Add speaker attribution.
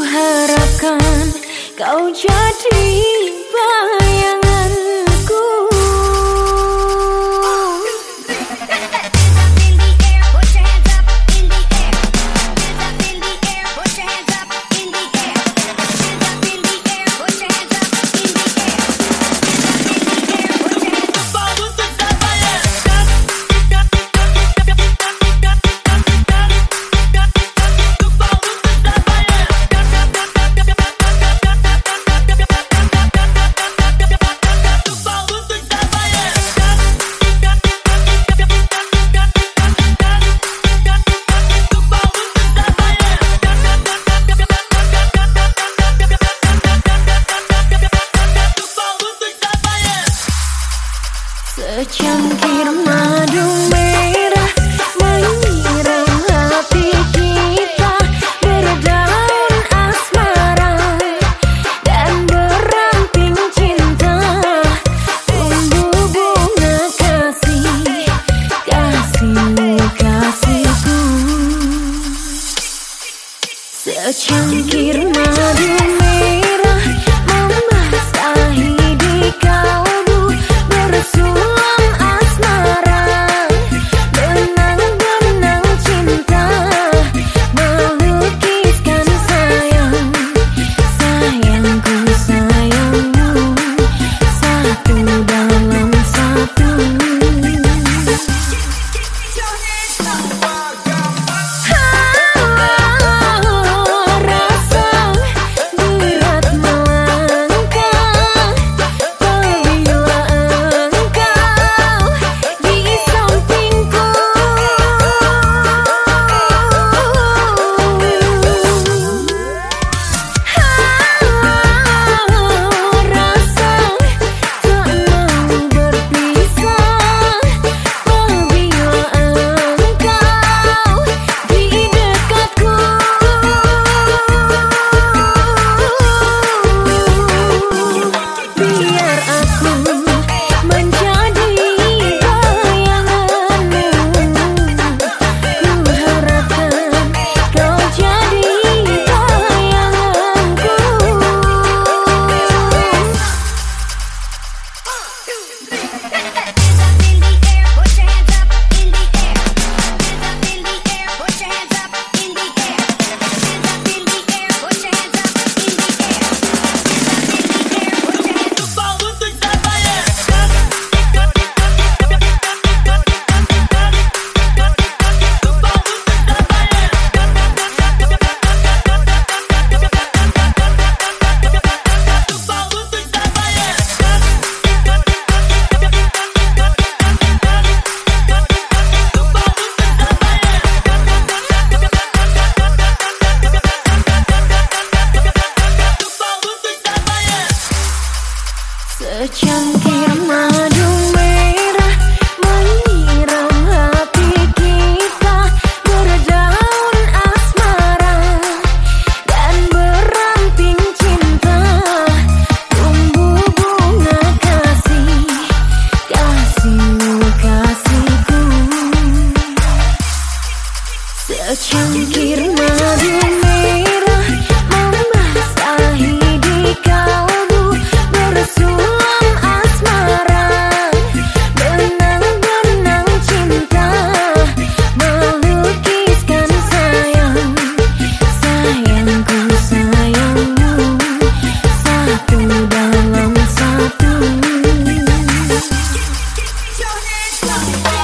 Speaker 1: harapkan kau jadi bayanganku. Secangkir madu merah menyiram hati kita, berdaun asmara dan beramping cinta, tumbuh bunga kasih, kasihmu kasihku. Secangkir madu merah membasahi di kalbu, bersulam asmara, benang-benang cinta, melukiskan sayang, sayangku sayangmu, satu dalam satu. Rasa berat melangkah apabila engkau di sampingku. Rasa tak mau berpisah apabila engkau di dekatku. Biar aku menjadi bayanganmu, ku harapkan kau jadi bayanganku. Secangkir madu merah menyiram hati kita, berdaun asmara dan beramping cinta, tumbuh bunga kasih, kasihmu kasihku. Secangkir madu merah membasahi di kalbu, bersulam asmara, benang-benang cinta, melukiskan sayang, sayangku sayangmu, satu dalam satu.